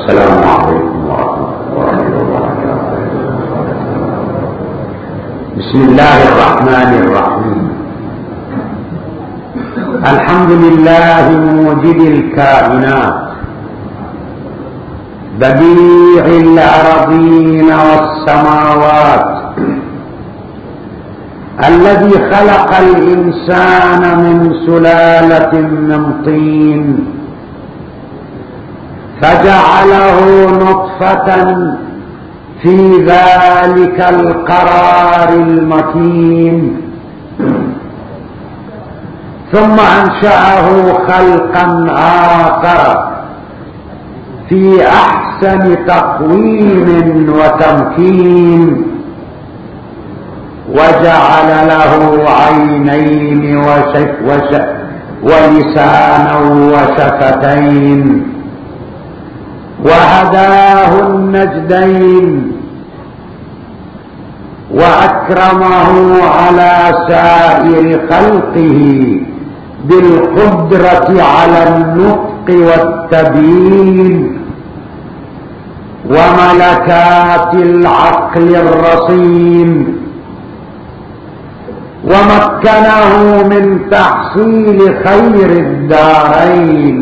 السلام عليكم ورحمة الله وبركاته. بسم الله الرحمن الرحيم. الحمد لله موجد الكائنات بديع الأراضين والسماوات الذي خلق الإنسان من سلالة من طين فجعله نطفة في ذلك القرار المكين ثم أنشأه خلقا آخر في أحسن تقويم وتمكين وجعل له عينين ولسانا وشفتين وهداه النجدين وأكرمه على سائر خلقه بالقدرة على النطق والتبيين وملكات العقل الرصين ومكنه من تحصيل خير الدارين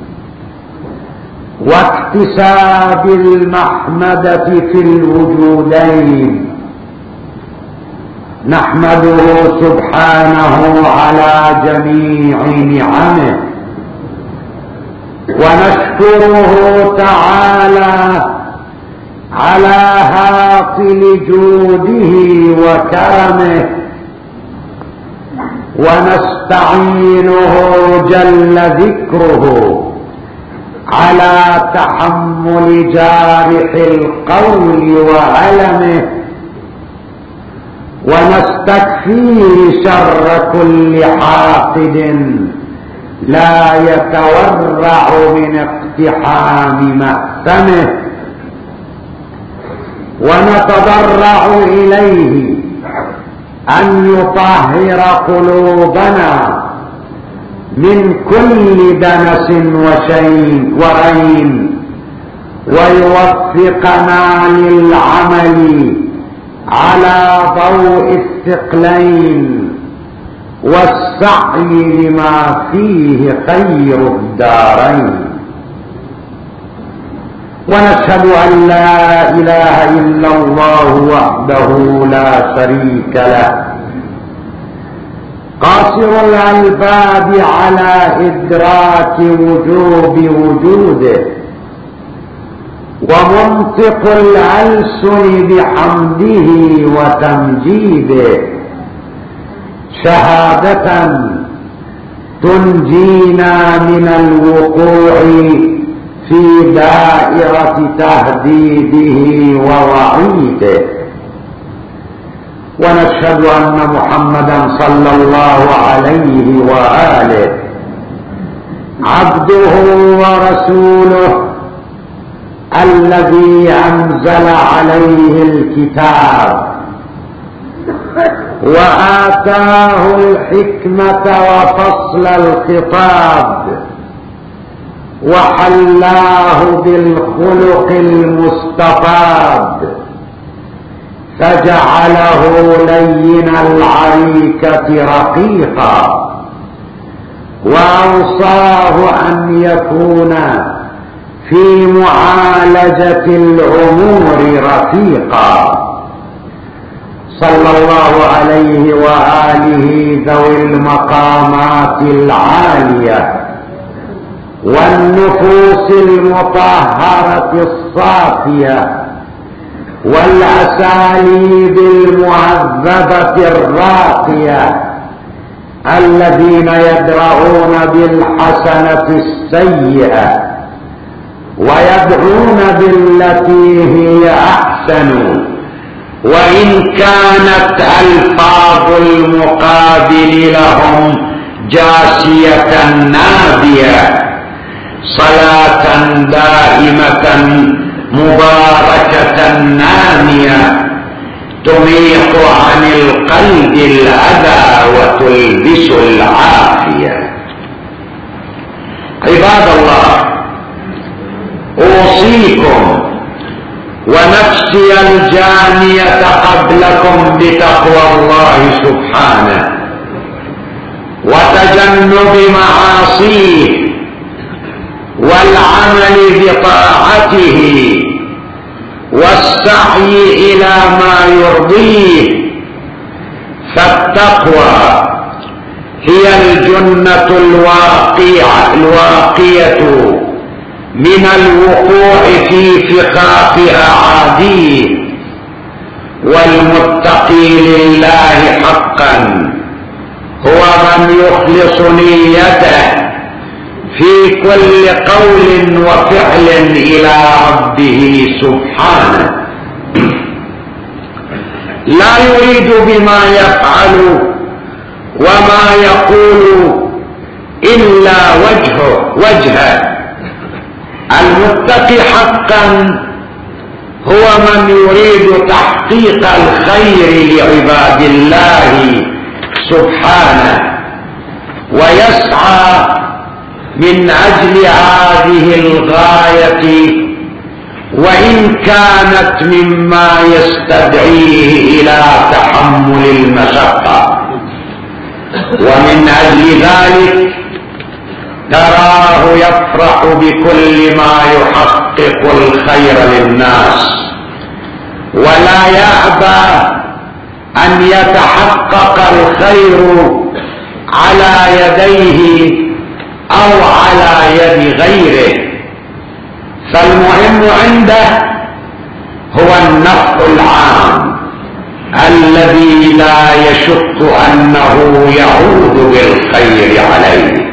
واكتساب المحمدة في الوجودين. نحمده سبحانه على جميع نعمه ونشكره تعالى على هاطل جوده وكرمه ونستعينه جل ذكره على تحمل جارح القول وألمه ونستكفيه شر كل حاقد لا يتورع من اقتحام مأتمه ونتضرع إليه أن يطهر قلوبنا من كل دنس ورين ويوفقنا للعمل على ضوء الثقلين والسعي لما فيه خير الدارين. ونشهد أن لا إله إلا الله وحده لا شريك له قاصر الألباب على إدراك وجوب وجوده ومنطق الألسن بحمده وتمجيده شهادة تنجينا من الوقوع في دائرة تهديده ووعيده. ونشهد أن محمدا صلى الله عليه وآله عبده ورسوله الذي أنزل عليه الكتاب وآتاه الحكمة وفصل الخطاب وحلاه بالخلق المستفاد فجعله لين العريكة رقيقا وأوصاه أن يكون في معالجة الأمور رفيقا صلى الله عليه وآله ذوي المقامات العالية والنفوس المطهرة الصافية والأساليب المهذبة الراقية الذين يدرؤون بالحسنة السيئة ويدعون بالتي هي أحسن وإن كانت ألفاظ المقابل لهم جاسية نابية. صلاة دائمة مباركة نامية تميط عن القلب الأذى وتلبس العافية. عباد الله، أوصيكم ونفسي الجانية قبلكم بتقوى الله سبحانه وتجنب معاصيه والعمل بطاعته والسعي إلى ما يرضيه. فالتقوى هي الجنة الواقية من الوقوع في فخاخ أعاديه. والمتقي لله حقا هو من يخلص نيته في كل قول وفعل إلى ربه سبحانه، لا يريد بما يفعل وما يقول إلا وجهه. المتقي حقا هو من يريد تحقيق الخير لعباد الله سبحانه ويسعى من أجل هذه الغاية وإن كانت مما يستدعيه إلى تحمل المشقة. ومن أجل ذلك تراه يفرح بكل ما يحقق الخير للناس ولا يأبى أن يتحقق الخير على يديه أو على يد غيره. فالمهم عنده هو النفع العام الذي لا يشك أنه يعود بالخير عليه.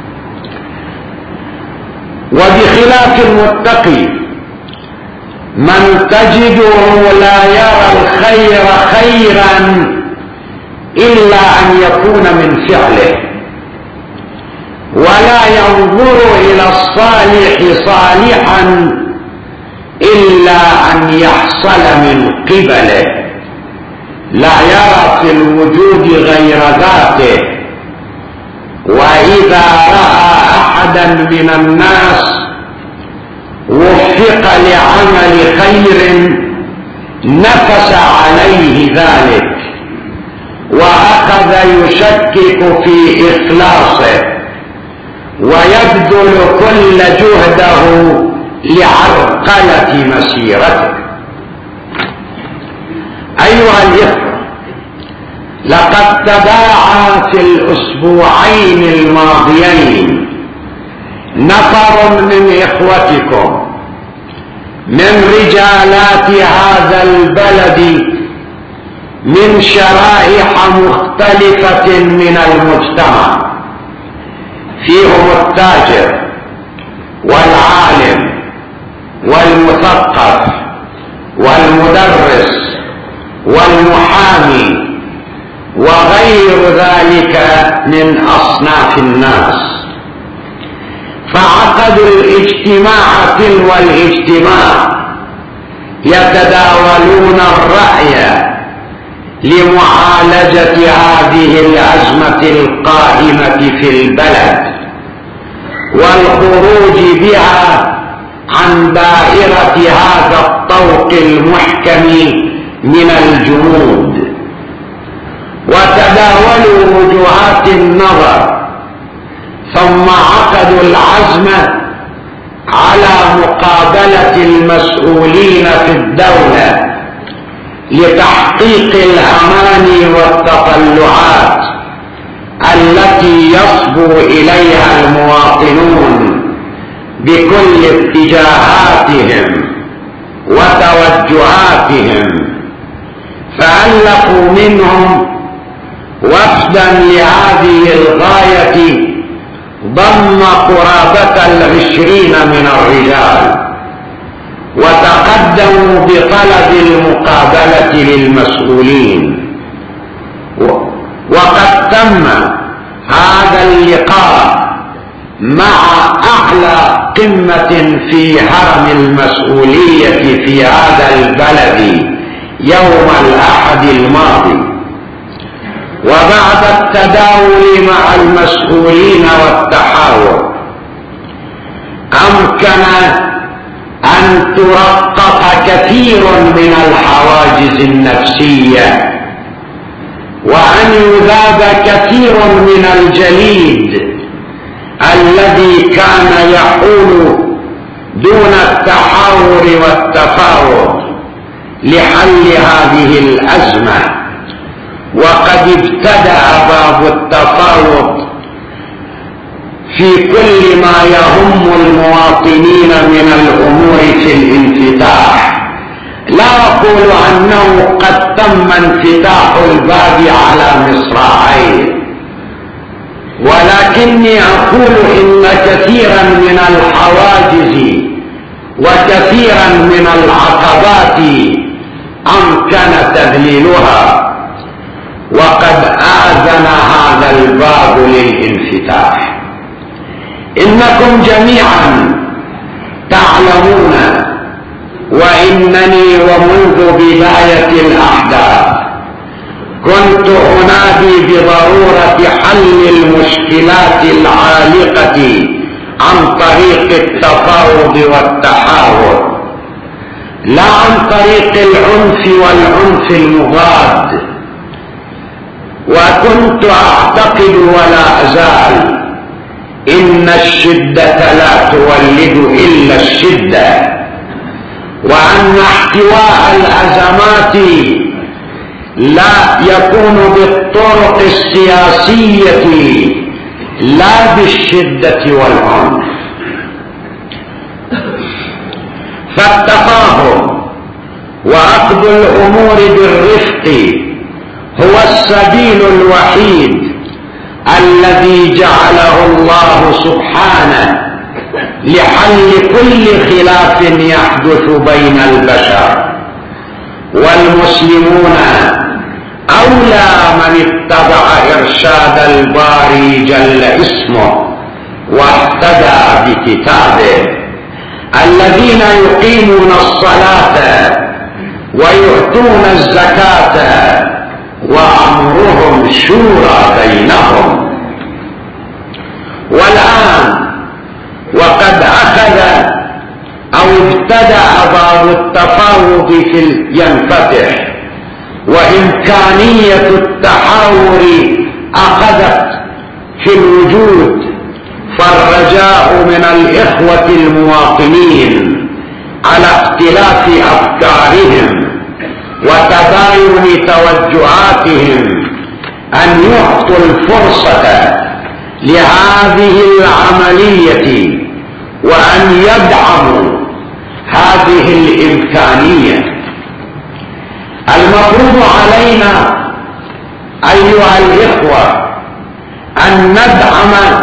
وبخلاف المتقي من تجده لا يرى الخير خيرا إلا أن يكون من فعله ولا ينظر إلى الصالح صالحا إلا أن يحصل من قبله، لا يرى في الوجود غير ذاته. وإذا رأى أحدا من الناس وفق لعمل خير نفس عليه ذلك وأخذ يشكك في إخلاصه ويبذل كل جهده لعرقلة مسيرته. أيها الإخوة، لقد تباعى في الأسبوعين الماضيين نفر من إخوتكم من رجالات هذا البلد من شرائح مختلفة من المجتمع، فيهم التاجر والعالم والمثقف والمدرس والمحامي وغير ذلك من أصناف الناس. فعقدوا الاجتماع تلو الاجتماع يتداولون الرأي لمعالجة هذه الأزمة القائمة في البلد والخروج بها عن دائرة هذا الطوق المحكم من الجمود. وتداولوا وجهات النظر ثم عقدوا العزم على مقابلة المسؤولين في الدولة لتحقيق الأماني والتطلعات التي يصبو إليها المواطنون بكل اتجاهاتهم وتوجهاتهم. فألفوا منهم وفدا لهذه الغاية ضم قرابة 20 من الرجال وتقدموا بطلب المقابلة للمسؤولين. وقد تم هذا اللقاء مع أعلى قمة في هرم المسؤولية في هذا البلد يوم الأحد الماضي. وبعد التداول مع المسؤولين والتحاور أمكن أن أن ترقق كثير من الحواجز النفسية، وأن يذاب كثير من الجليد الذي كان يحول دون التحاور والتفاوض لحل هذه الأزمة. وقد ابتدأ باب التفاوض في كل ما يهم المواطنين من الأمور في الانفتاح. لا أقول أنه قد تم انفتاح الباب على مصراعيه، ولكني أقول إن كثيرا من الحواجز وكثيرا من العقبات أمكن تذليلها، وقد آذن هذا الباب للانفتاح. إنكم جميعا تعلمون وإنني ومنذ بداية الأحداث كنت أنادي بضرورة حل المشكلات العالقة عن طريق التفاوض والتحاور، لا عن طريق العنف والعنف المضاد. وكنت أعتقد ولا أزال إن الشدة لا تولد إلا الشدة، وأن احتواء الأزمات لا يكون بالطرق السياسية لا بالشدة والعنف. فالتفاهم وأخذ الأمور بالرفق هو السبيل الوحيد الذي جعله الله سبحانه لحل كل خلاف يحدث بين البشر. والمسلمون أولى من اتبع إرشاد الباري جل اسمه واهتدى بكتابه، الذين يقيمون الصلاة ويؤتون الزكاة وأمرهم شورى بينهم. والآن وقد أخذ أو ابتدأ باب التفاوض ينفتح، وإمكانية التحاور أخذت في الوجود، فالرجاء من الإخوة المواطنين على اختلاف أفكارهم وتباين توجهاتهم أن يعطوا الفرصة لهذه العملية وأن يدعموا هذه الإمكانية. المفروض علينا أيها الإخوة أن ندعم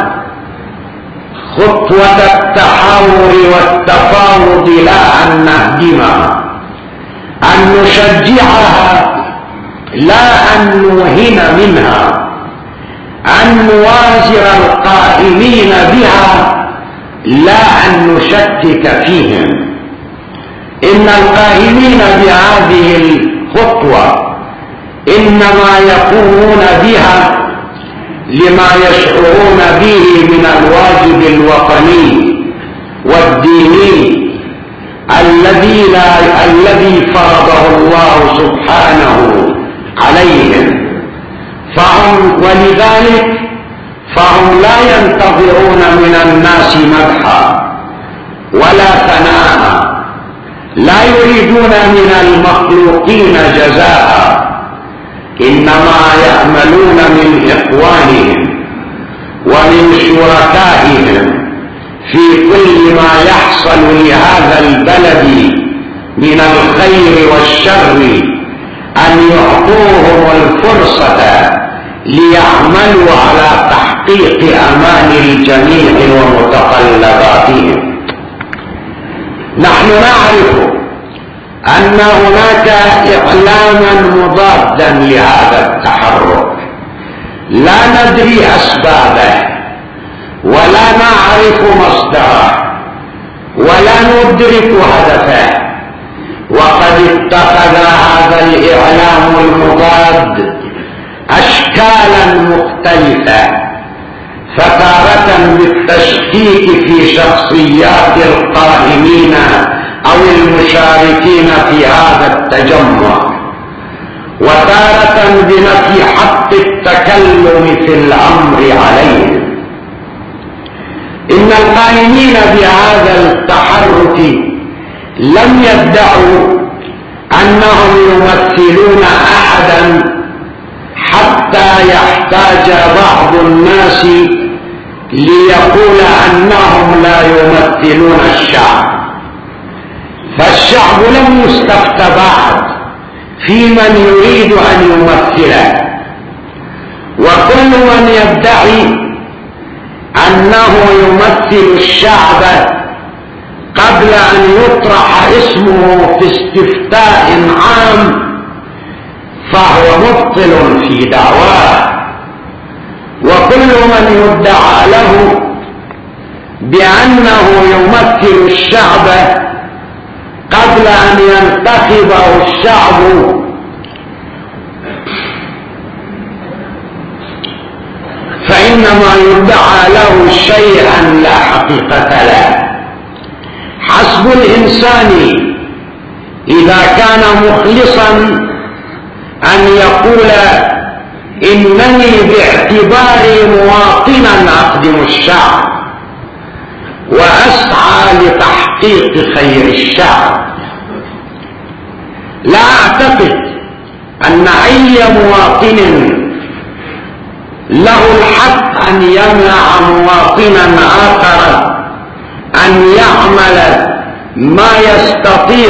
خطوة التحاور والتفاوض لا أن نهدمها، أن نشجعها لا أن نوهن منها، أن نوازر القائمين بها لا أن نشكك فيهم. إن القائمين بهذه الخطوة إنما يقومون بها لما يشعرون به من الواجب الوطني والديني الذي فرضه الله سبحانه عليهم، ولذلك فهم لا ينتظرون من الناس مدحا ولا ثناء، لا يريدون من المخلوقين جزاء، إنما يأملون من إخوانهم ومن شركائهم في كل ما يحصل لهذا البلد من الخير والشر أن يعطوهم الفرصة ليعملوا على تحقيق أمان الجميع ومتطلباتهم. نحن نعرف أن هناك إعلاما مضادا لهذا التحرك، لا ندري أسبابه ولا نعرف مصدره ولا ندرك هدفه، وقد اتخذ هذا الإعلام المضاد أشكالا مختلفة، فتارة بالتشكيك في شخصيات القائمين أو أو المشاركين في هذا التجمع، وتارة بنفي حق التكلم في الأمر عليه. إن القائمين بهذا التحرك لم يدعوا أنهم يمثلون أحدا حتى يحتاج بعض الناس ليقول أنهم لا يمثلون الشعب، فالشعب لم يستفت بعد في من يريد أن يمثله، وكل من يدعي أنه يمثل الشعب قبل أن يطرح اسمه في استفتاء عام فهو مبطل في دعواه، وكل من يدعى له بأنه يمثل الشعب قبل أن ينتخبه الشعب فإنما يدعى له شيئا لا حقيقة له. حسب الإنسان إذا كان مخلصا أن يقول إنني باعتباري مواطنا أخدم الشعب وأسعى لتحقيق خير الشعب. لا أعتقد أن أي مواطن له الحق أن يمنع مواطنا آخر أن يعمل ما يستطيع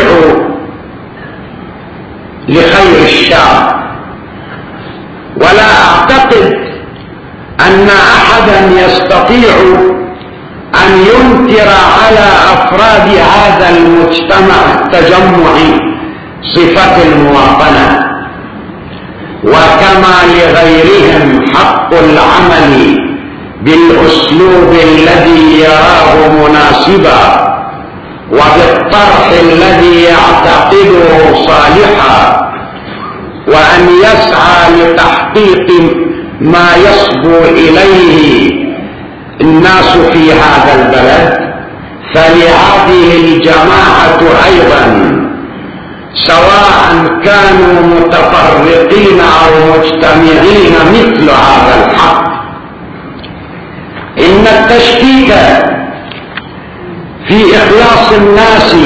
لخير الشعب، ولا أعتقد أن أحدا يستطيع أن ينكر على أفراد هذا المجتمع التجمعي صفة المواطنة، وكما لغيرهم حق العمل بالأسلوب الذي يراه مناسبا وبالطرح الذي يعتقده صالحا، وأن يسعى لتحقيق ما يصبو إليه الناس في هذا البلد. فلهذه الجماعة أيضا سواء كانوا متفرقين أو مجتمعين مثل هذا الحق. إن التشكيك في إخلاص الناس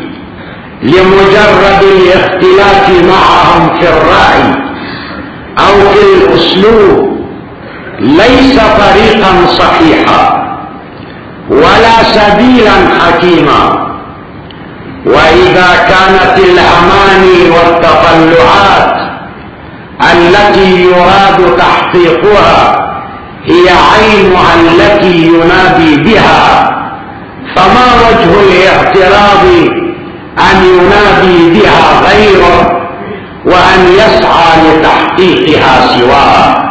لمجرد الاختلاف معهم في الرأي أو في الأسلوب ليس طريقا صحيحا ولا سبيلا حكيما. وإذا كانت الأماني والتطلعات التي يراد تحقيقها هي عينها التي ينادي بها، فما وجه الاعتراض أن ينادي بها غيره وأن يسعى لتحقيقها سواه؟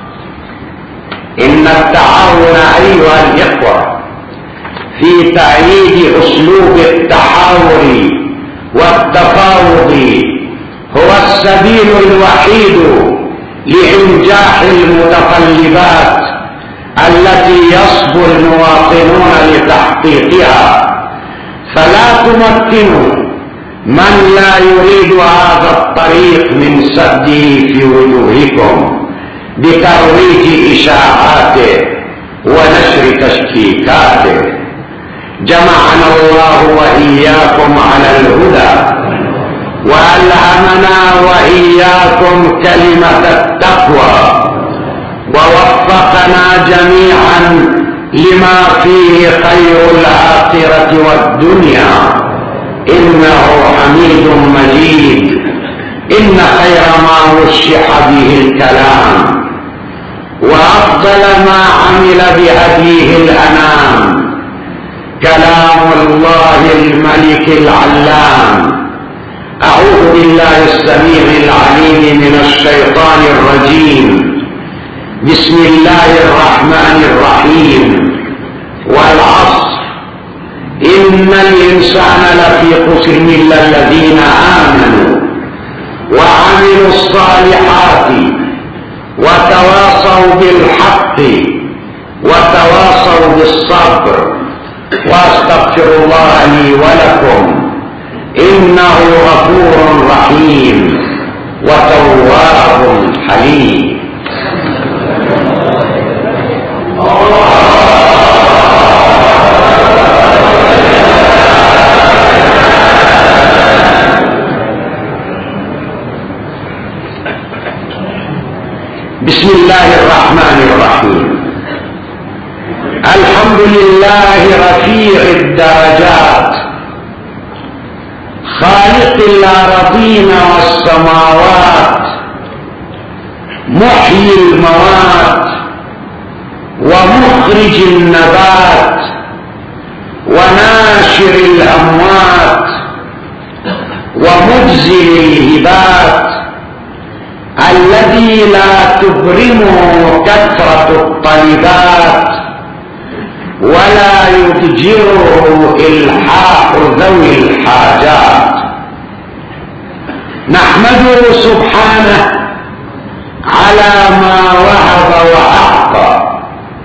إن التعاون أيها الإخوة في تأييد أسلوب التحاور والتفاوض هو السبيل الوحيد لإنجاح المتطلبات التي يصبو المواطنون لتحقيقها. فلا تمكنوا من لا يريد هذا الطريق من سده في وجوهكم بترويج إشاعاته ونشر تشكيكاته. جمعنا الله وإياكم على الهدى وألهمنا وإياكم كلمة التقوى ووفقنا جميعا لما فيه خير الآخرة والدنيا، إنه حميد مجيد. إن خير ما وشح به الكلام وأفضل ما عمل بهديه الأنام كلام الله الملك العلام. أعوذ بالله السميع العليم من الشيطان الرجيم. بسم الله الرحمن الرحيم. والعصر إن الإنسان لفي خسر إلا الذين آمنوا وعملوا الصالحات وتواصوا بالحق وتواصوا بالصبر. وأستغفر الله لي ولكم إنه غفور رحيم وتواب حليم. بسم الله الرحمن الرحيم. الحمد لله رفيع الدرجات خالق الأرضين والسماوات محيي الموات ومخرج النبات وناشر الأموات ومجزل الهبات الذي لا تبرمه كثرة الطيبات ولا يضجره إلحاح ذوي الحاجات. نحمده سبحانه على ما وهب وأعطى،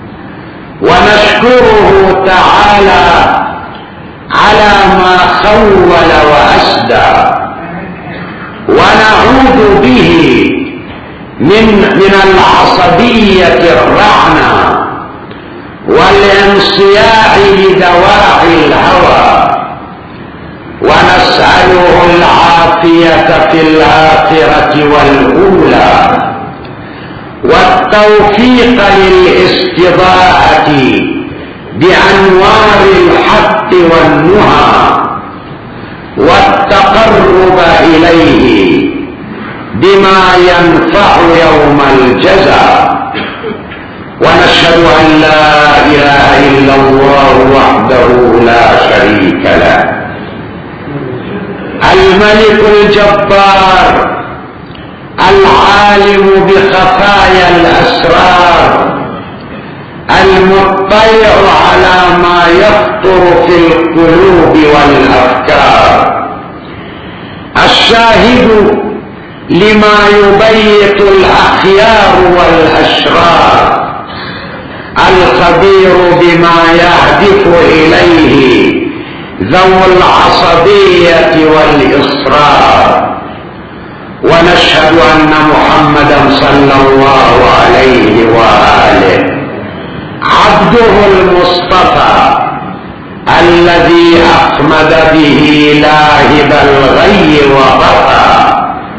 ونشكره تعالى على ما خول وأسدى، ونعوذ به من العصبية الرعنى والانصياع لدواعي الهوى، ونسأله العافية في الآخرة والأولى والتوفيق للاستضاءة بأنوار الحق والنهى والتقرب إليه بما ينفع يوم الجزاء. ونشهد أن لا إله إلا الله وحده لا شريك له، الملك الجبار العالم بخفايا الأسرار، المطلع على ما يخطر في القلوب والأفكار، الشاهد لما يبيت الأخيار والأشرار، الخبير بما يهدف إليه ذو العصبية والإصرار. ونشهد أن محمدا صلى الله عليه وآله عبده المصطفى الذي أحمد به لاهب الغي وغفى،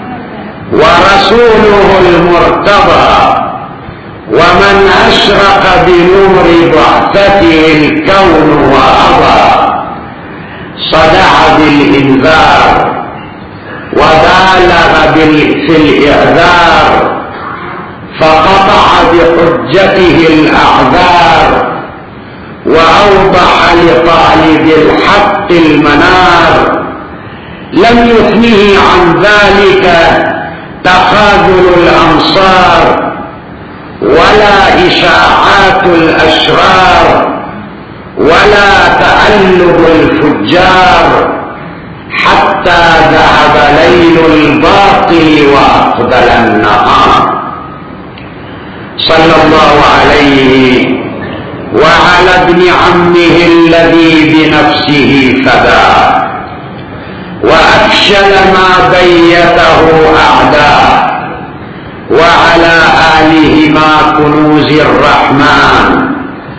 ورسوله المرتضى ومن أشرق بنور بعثته الكون وأضى، صدع بالإنذار وبالغ في الإعذار، فقطع بحجته الأعذار، وأوضح لطالب الحق المنار. لم يثنه عن ذلك تخاذل الأنصار ولا إشاعات الأشرار ولا تألب الفجار، حتى ذهب ليل الباطل وأقبل النهار. صلى الله عليه وعلى ابن عمه الذي بنفسه فداه وأفشل ما بيته أعداه، وعلى آله مع كنوز الرحمن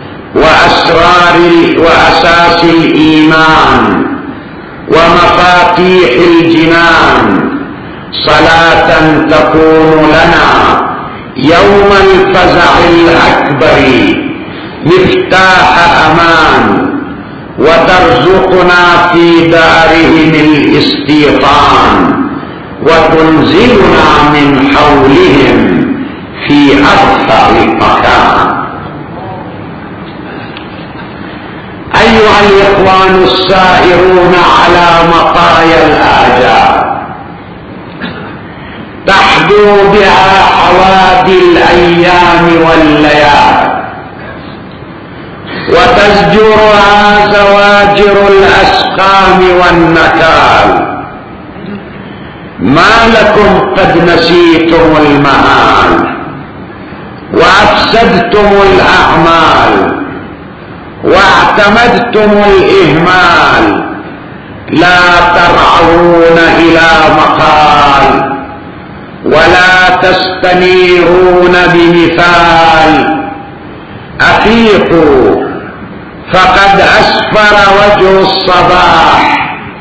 وأساس الإيمان ومفاتيح الجنان، صلاة تكون لنا يوم الفزع الأكبر مفتاح أمان، وترزقنا في دارهم الاستيطان، وتنزلنا من حولهم في أرفع مكان. أيها الإخوان السائرون على مطايا الآجال، تحدو بها حوادي الأيام والليالي، وتزجرها زواجر الأسقام والنكال. ما لكم قد نسيتم المآل وأفسدتم الأعمال واعتمدتم الإهمال، لا ترعون إلى مقال ولا تستنيرون بمثال. أفيقوا فقد أسفر وجه الصباح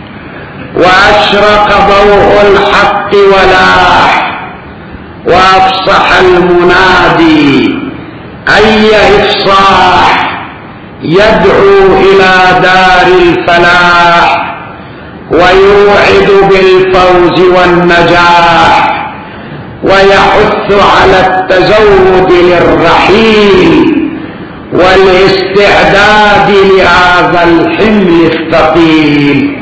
وأشرق ضوء الحق ولاح، وأفصح المنادي أي إفصاح يدعو إلى دار الفلاح ويوعد بالفوز والنجاح، ويحث على التزود للرحيل والاستعداد لهذا الحمل الثقيل،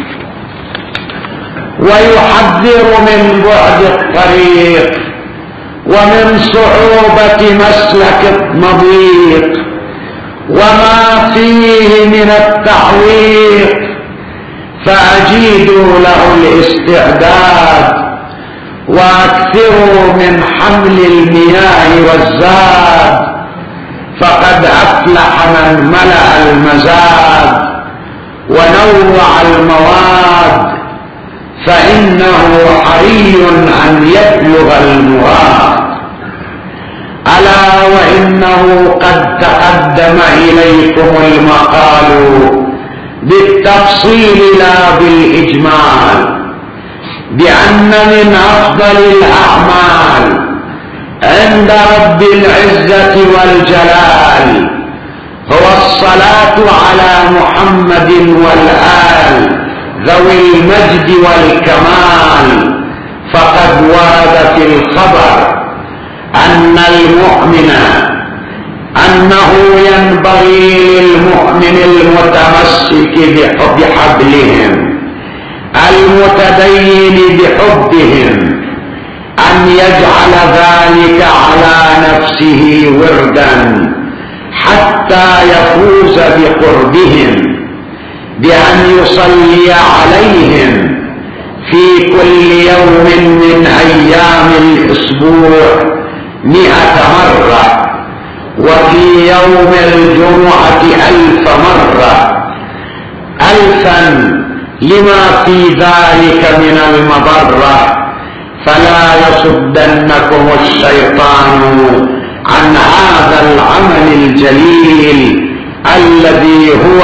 ويحذر من بعد الطريق ومن صعوبة مسلك المضيق وما فيه من التعويق، فأجيدوا له الاستعداد وأكثروا من حمل المياه والزاد، فقد أفلح من ملأ المزاد ونوع المواد، فإنه حري أن يبلغ المراد. ألا وإنه قد تقدم إليكم المقال بالتفصيل لا بالإجمال، بأن من أفضل الأعمال عند رب العزة والجلال هو الصلاة على محمد والآل ذوي المجد والكمال. فقد ورد في الخبر أنه ينبغي للمؤمن المتمسك بحبلهم المتدين بحبهم أن يجعل ذلك على نفسه وردا حتى يفوز بقربهم، بأن يصلي عليهم في كل يوم من أيام الأسبوع 100 مرة، وفي يوم الجمعة 1000 مرة، 1000 لما في ذلك من المضرة. فلا يصدنكم الشيطان عن هذا العمل الجليل الذي هو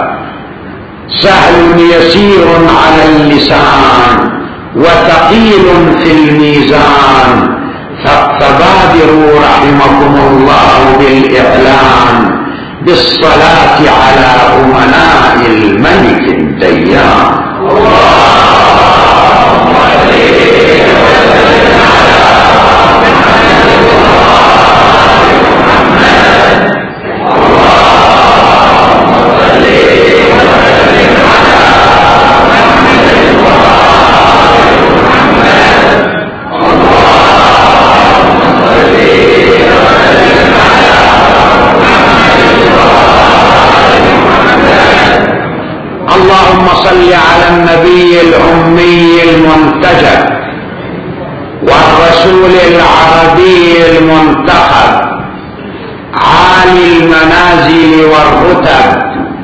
سهل يسير على اللسان وثقيل في الميزان. فبادروا رحمكم الله بالإعلان بالصلاة على أمناء الملك الديان. اللهم صل على النبي الأمي المنتجب والرسول العربي المنتخب عالي المنازل والرتب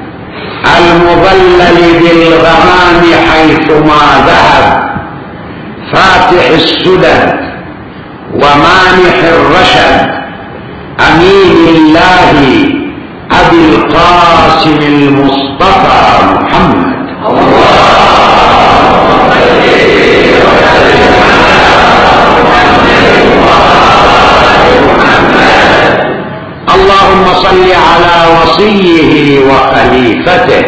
المظلل بالغمام حيثما ذهب فاتح السدد ومانح الرشد أمين الله أبي القاسم المصطفى محمد. اللهم صل على وصيه وخليفته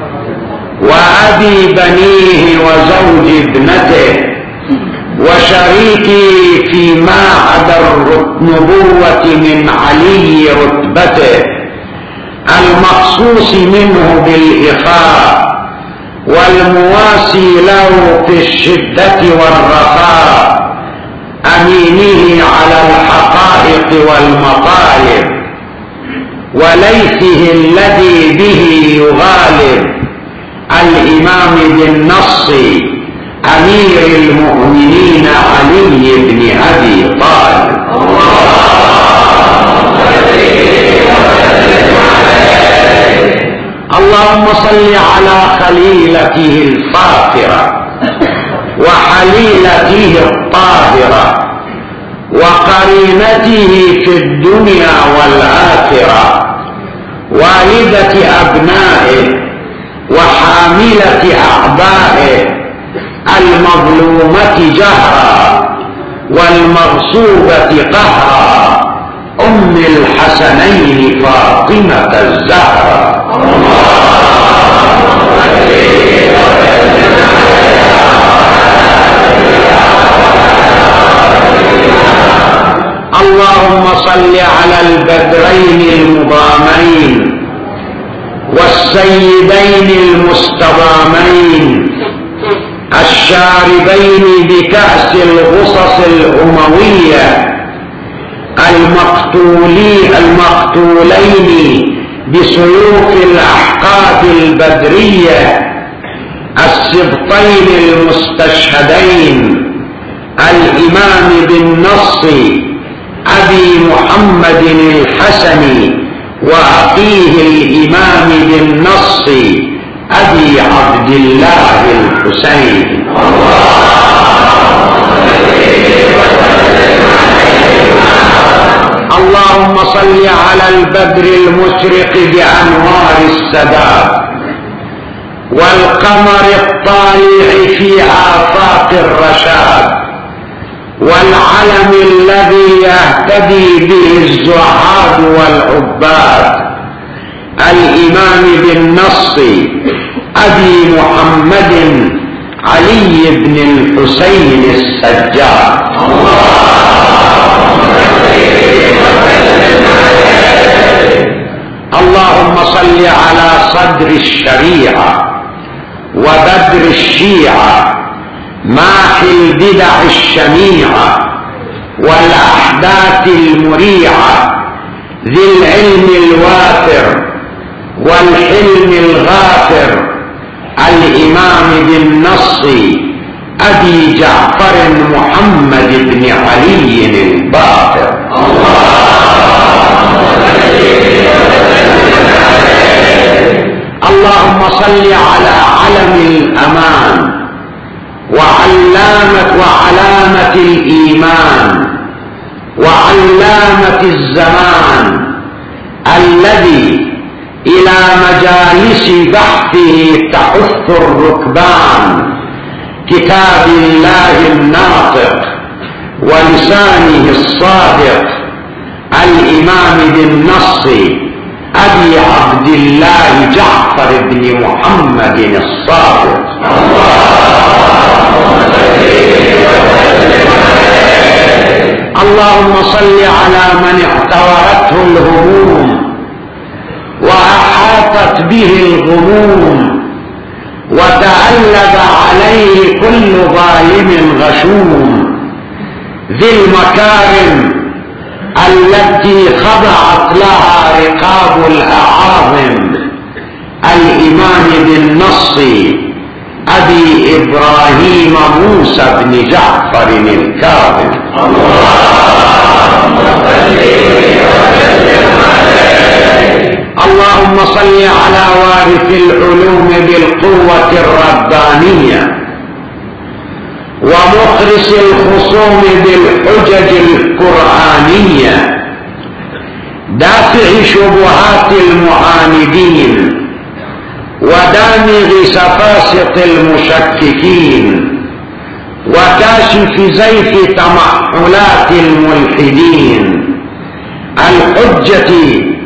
وأبي بنيه وزوج ابنته وشريكي في معهد النبوة من علي رتبته المخصوص منه بالإخاء والمواسي له في الشدة والرخاء، أمينه على الحقائق والمطالب وليثه الذي به يغالب، الإمام بالنص أمير المؤمنين علي بن أبي طالب. اللهم صل على خليلته الفاخرة وحليلته الطاهرة وقرينته في الدنيا والآخرة، والدة أبنائه وحاملة أعبائه، المظلومة جهرا والمغصوبة قهرا، أم الحسنين فاطمة الزهراء. اللهم صل على البدرين المضامين والسيدين المستضامين الشاربين بكأس الغصص الأموية، المقتولين بسيوف الأحقاب البدرية، السبطين المستشهدين، الإمام بالنص أبي محمد الحسن وأخيه الإمام بالنص أبي عبد الله الحسين. اللهم صل على البدر المشرق بأنوار السداد والقمر الطالع في آفاق الرشاد، والعلم الذي يهتدي به الزهاد والعباد، الإمام بالنص أبي محمد علي بن الحسين السجاد. اللهم صل على صدر الشريعة وبدر الشيعة، ماحي البدع الشنيعة والأحداث المريعة، ذي العلم الوافر والحلم الغافر، الإمام بالنص أبي جعفر محمد بن علي الباقر. اللهم صل على علم الأمان وعلامة الإيمان وعلامة الزمان، الذي إلى مجالس بحثه تحث الركبان، كتاب الله الناطق ولسانه الصادق، الإمام بالنص أبي عبد الله جعفر بن محمد الصادق. اللهم صل على من اعتورته الهموم وأحاطت به الغموم وتألب عليه كل ظالم غشوم، ذي المكارم التي خضعت لها رقاب الأعاظم، الإمام بالنص أبي إبراهيم موسى بن جعفر الكاظم. اللهم صل على وارث العلوم بالقوة الربانية ومخرس الخصوم بالحجج القرآنية، دافع شبهات المعاندين ودامغ سفاسط المشككين، وكاشف زيف تمحلات الملحدين، الحجة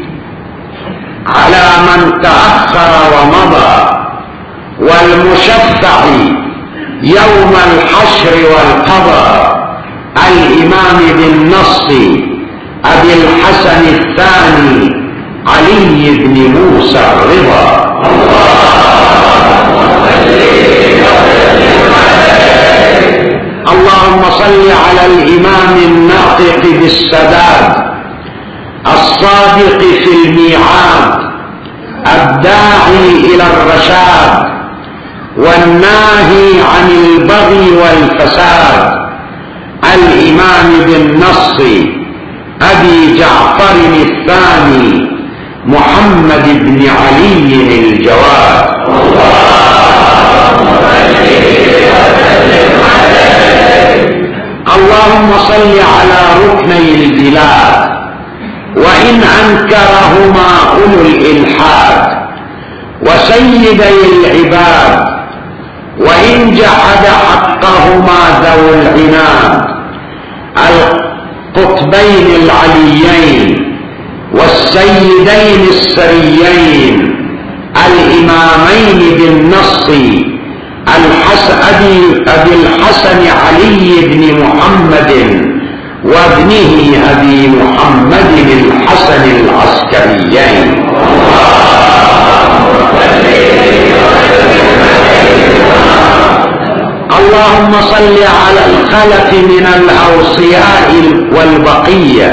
على من تأخر ومضى، والمشفع يوم الحشر والقضاء، الإمام بالنص أبي الحسن الثاني علي بن موسى الرضا. اللهم صل على الإمام الناطق بالسداد الصادق في الميعاد، الداعي إلى الرشاد والناهي عن البغي والفساد، الإمام بالنص أبي جعفر الثاني محمد بن علي الجواد. اللهم صل على ركني البلاد وإن أنكرهما أولو الإلحاد، وسيدي العباد وإن جحد حقهما ذو العناد، القطبين العليين والسيدين السريين الإمامين بالنص أبي الحسن علي بن محمد وابنه أبي محمد الحسن العسكريين. اللهم صل على الخلف من الأوصياء والبقية،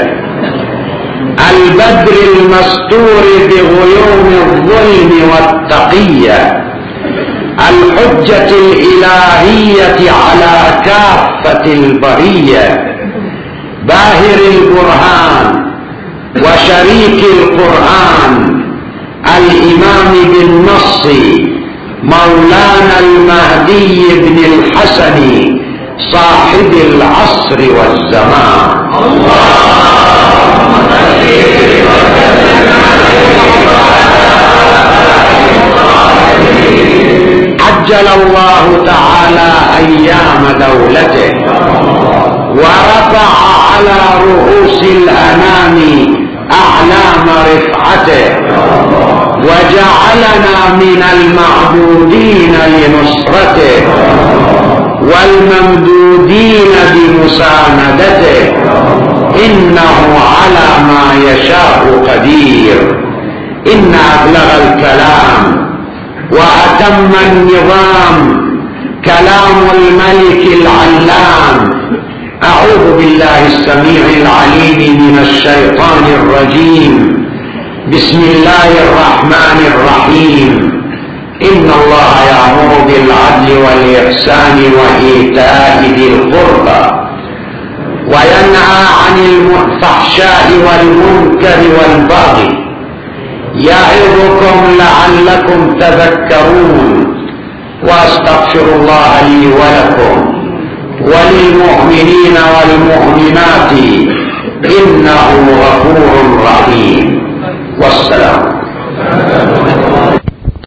البدر المستور بغيوم الظلم والتقية، الحجة الإلهية على كافة البرية، باهر البرهان وشريك القرآن، الإمام بالنص، مولانا المهدي بن الحسن صاحب العصر والزمان. اللهم صل وسلم عليه. عجل الله تعالى أيام دولته ورفع على رؤوس الأنام أعلام رفعته، وجعلنا من المعبودين لنصرته والممدودين بمساندته، إنه على ما يشاء قدير. إن أبلغ الكلام وأتم النظام كلام الملك العلام. أعوذ بالله السميع العليم من الشيطان الرجيم. بسم الله الرحمن الرحيم. إن الله يأمر بالعدل والإحسان وإيتاء ذي القربى وينهى عن الفحشاء والمنكر والبغي، يعظكم لعلكم تذكرون. وأستغفر الله لي ولكم وللمؤمنين والمؤمنات إنه غفور رحيم. والسلام.